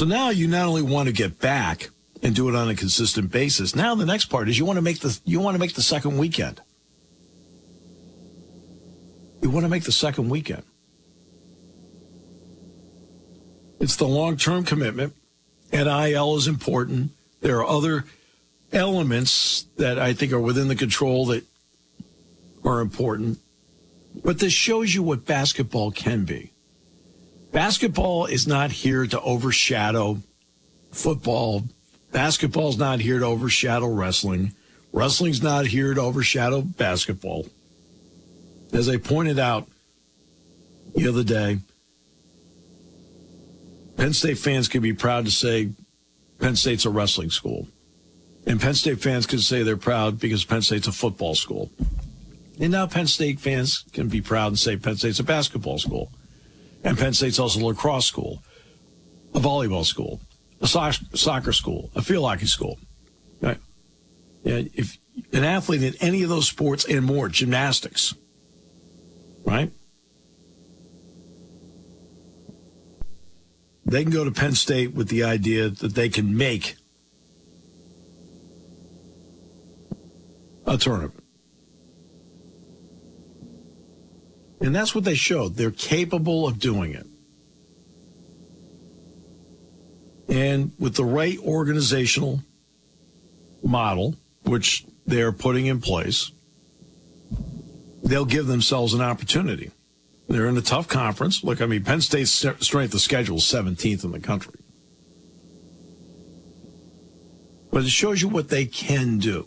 So now you not only want to get back and do it on a consistent basis. Now the next part is you want to make the second weekend. You want to make the second weekend. It's the long-term commitment. NIL is important. There are other elements that I think are within the control that are important. But this shows you what basketball can be. Basketball is not here to overshadow football. Basketball's not here to overshadow wrestling. Wrestling's not here to overshadow basketball. As I pointed out the other day, Penn State fans can be proud to say Penn State's a wrestling school. And Penn State fans can say they're proud because Penn State's a football school. And now Penn State fans can be proud and say Penn State's a basketball school. And Penn State's also a lacrosse school, a volleyball school, a soccer school, a field hockey school. Right? Yeah, if an athlete in any of those sports and more, gymnastics, right? They can go to Penn State with the idea that they can make a tournament. And that's what they showed. They're capable of doing it. And with the right organizational model, which they're putting in place, they'll give themselves an opportunity. They're in a tough conference. Look, I mean, Penn State's strength of schedule is 17th in the country. But it shows you what they can do.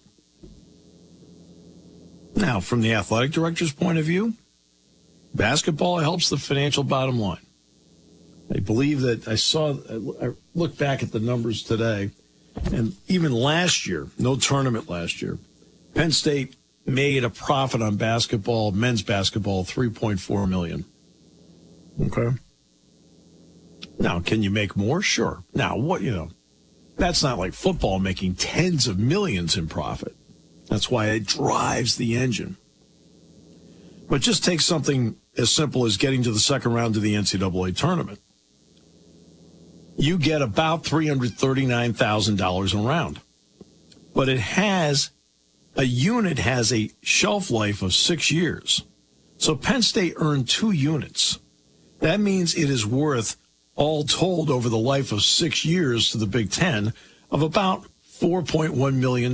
Now, from the athletic director's point of view, basketball helps the financial bottom line. I believe that I looked back at the numbers today, and even last year, no tournament last year, Penn State made a profit on basketball, men's basketball, $3.4 million. Okay. Now, can you make more? Sure. Now, that's not like football making tens of millions in profit. That's why it drives the engine. But just take something as simple as getting to the second round of the NCAA tournament. You get about $339,000 a round. But a unit has a shelf life of 6 years. So Penn State earned 2 units. That means it is worth, all told over the life of 6 years to the Big Ten, of about $4.1 million.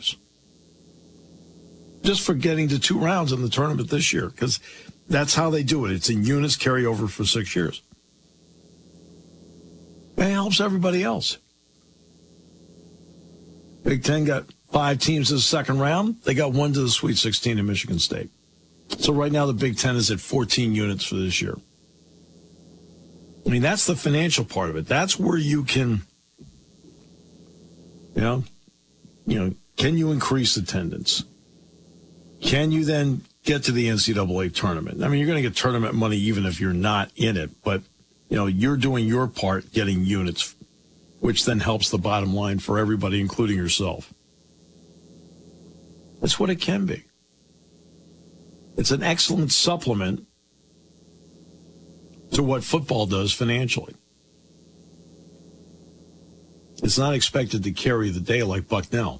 Just for getting to 2 rounds in the tournament this year, because that's how they do it. It's in units, carry over for 6 years. And it helps everybody else. Big Ten got 5 teams to the second round. They got 1 to the Sweet 16 in Michigan State. So right now the Big Ten is at 14 units for this year. I mean, that's the financial part of it. That's where you can, can you increase attendance? Can you then get to the NCAA tournament? I mean, you're going to get tournament money even if you're not in it, but, you're doing your part getting units, which then helps the bottom line for everybody, including yourself. That's what it can be. It's an excellent supplement to what football does financially. It's not expected to carry the day like Bucknell.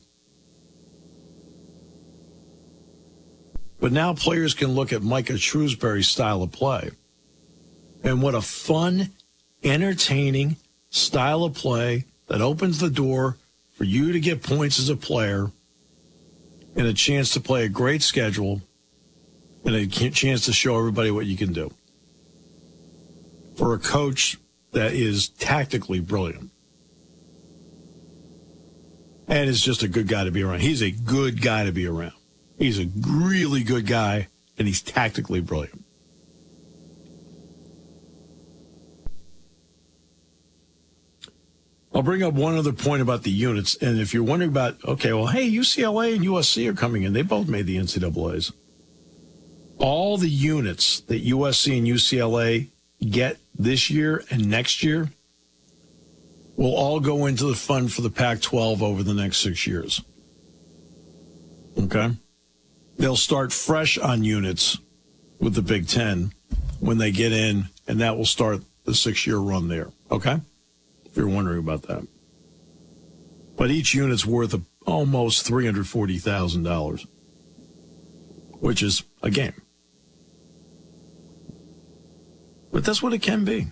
But now players can look at Micah Shrewsbury's style of play. And what a fun, entertaining style of play that opens the door for you to get points as a player and a chance to play a great schedule and a chance to show everybody what you can do. For a coach that is tactically brilliant and is just a good guy to be around. He's a good guy to be around. He's a really good guy, and he's tactically brilliant. I'll bring up one other point about the units, and if you're wondering about, UCLA and USC are coming in. They both made the NCAAs. All the units that USC and UCLA get this year and next year will all go into the fund for the Pac-12 over the next 6 years. Okay? They'll start fresh on units with the Big Ten when they get in, and that will start the 6-year run there. Okay? if you're wondering about that. But each unit's worth almost $340,000, which is a game. But that's what it can be.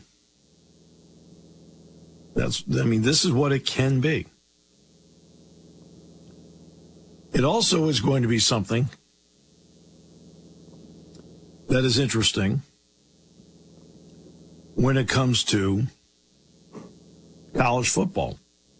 This is what it can be. It also is going to be something that is interesting when it comes to college football.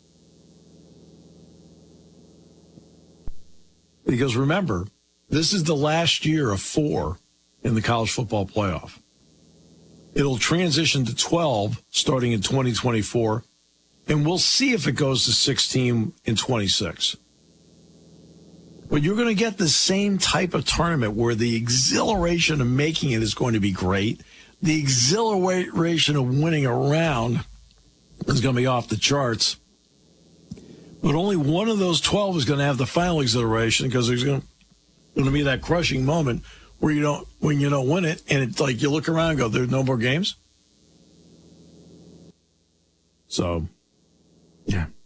Because remember, this is the last year of 4 in the college football playoff. It'll transition to 12 starting in 2024, and we'll see if it goes to 16 in 26. But you're going to get the same type of tournament where the exhilaration of making it is going to be great. The exhilaration of winning a round is going to be off the charts. But only one of those 12 is going to have the final exhilaration, because there's going to be that crushing moment when you don't win it, and it's like you look around and go, there's no more games. So, yeah.